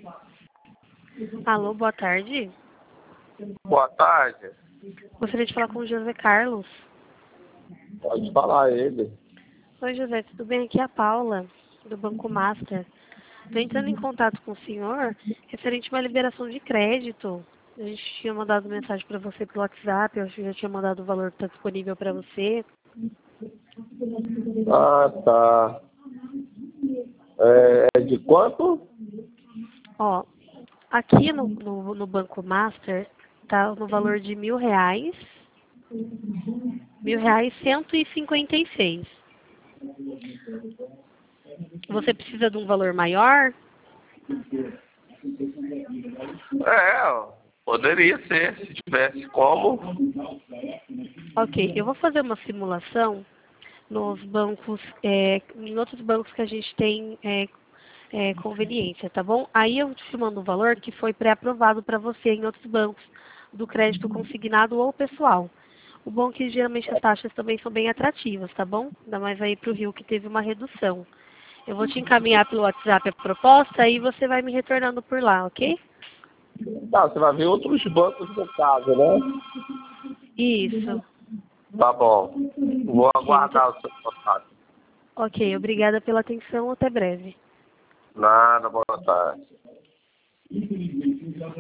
Alô, boa tarde. Boa tarde. Gostaria de falar com o José Carlos. Pode falar ele. Oi, José, tudo bem? Aqui é a Paula, do Banco Master. Estou entrando em contato com o senhor referente a uma liberação de crédito. A gente tinha mandado mensagem para você pelo WhatsApp, eu já tinha mandado o valor que está disponível para você. Ah, tá. É de quanto? Ó, aqui no Banco Master está no valor de R$ 1.000, R$ 1.156. Você precisa de um valor maior? Poderia ser, se tivesse como. Ok, eu vou fazer uma simulação nos bancos, em outros bancos que a gente tem conveniência, tá bom? Aí eu te mando um valor que foi pré-aprovado para você em outros bancos, do crédito consignado ou pessoal. O bom é que geralmente as taxas também são bem atrativas, tá bom? Ainda mais aí para o Rio que teve uma redução. Eu vou te encaminhar pelo WhatsApp a proposta, aí você vai me retornando por lá, ok? Tá, você vai ver outros bancos no caso, né? Isso. Tá bom. Vou Ok, aguardar o seu contato. ok, obrigada pela atenção, até breve. Nada, boa tarde.